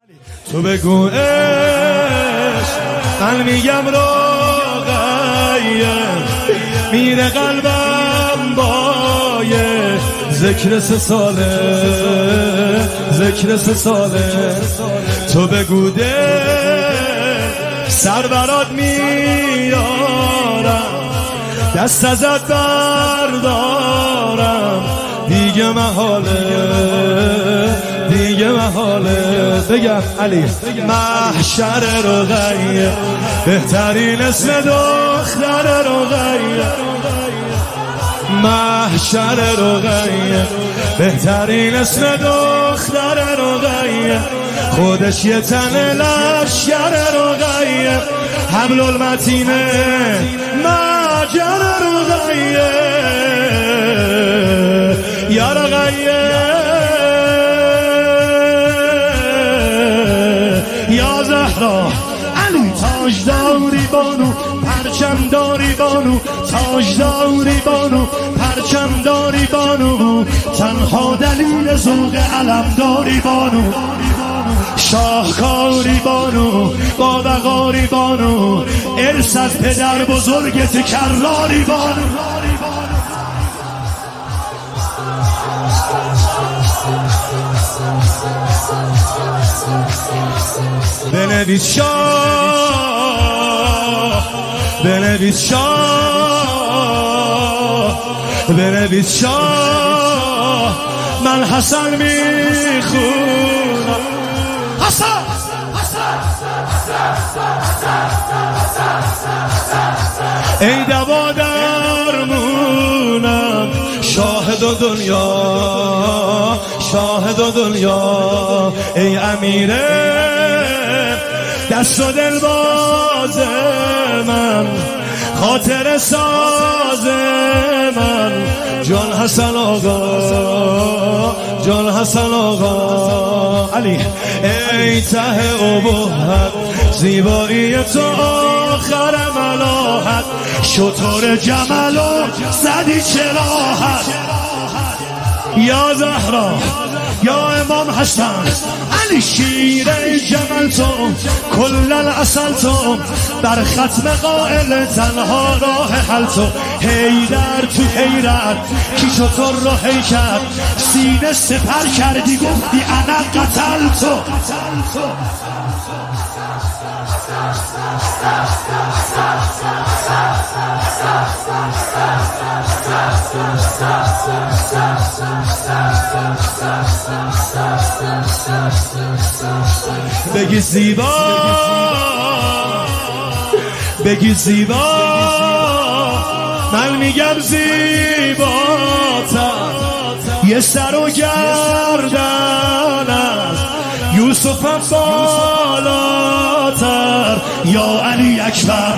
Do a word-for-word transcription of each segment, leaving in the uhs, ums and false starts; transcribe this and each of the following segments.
تو بگو عشق، من میگم روغیه، میره قلبم بایه، ذکر سه ساله، ذکر سه ساله. تو بگو ده سر برات میارم، دست ازت بردارم، دیگه محاله، دیگه محاله. بگم علی محشر رقیه، بهترین اسم دختر رقیه، محشر رقیه، بهترین اسم دختر رقیه، خودش یه تن لشگر رقیه، حبل المتینه مجر رقیه، یا رقیه یا زهرا علی، تاجداری بانو، پرچم داری بانو، تاجداری بانو، پرچم داری بانو، تنها دلیل ذوق علم داری بانو، شاهکاری بانو، با وقاری بانو، ارث از پدر بزرگت کراری بانو. بنویس شاه، بنویس شاه، بنویس شاه، من حسن میخونم. حسن ای دوا درمونم، شاهد و دنیا، شاهد و دنیا، ای امیره دست و دل باز من، خاطر ساز من، جان حسن آقا، جان حسن آقا علی. ای ته ابهت، زیبایی تو آخر ملاحت، شطور جمل و زدی چراحت، یا زهرا یا امام حسن علی، شیر جمل تو، کل العسل تو، در ختم قائل تنها راه حل تو، حیدر تو حیرت کی شطور رو حی کرد، سینه سپر کردی گفتی انا قتل تو. بگی زیبا، بگی زیبا، من میگم زیباتر، یه سر و گردن است یوسف بالاتر، یا علی اکبر.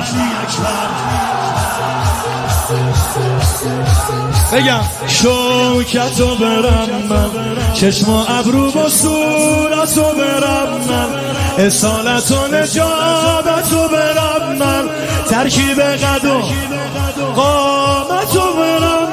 بگم شوکتو برم من، چشم و ابرو با صورتو برم من، اصالت و نجابتو برم من، ترکیب قد و قامتو برم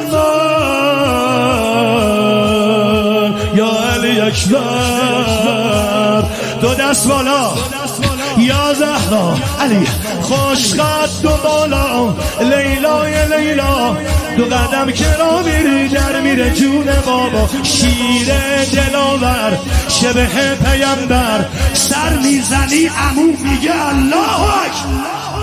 من، یا علی اکبر. دو دست بالا یا زهرا علی، خوش قد و بالا، لیلای لیلا، دو قدم که را میری در میره جون بابا، شیر دلاور شبه پیمبر، سر میزنی عمو میگه الله اکبر.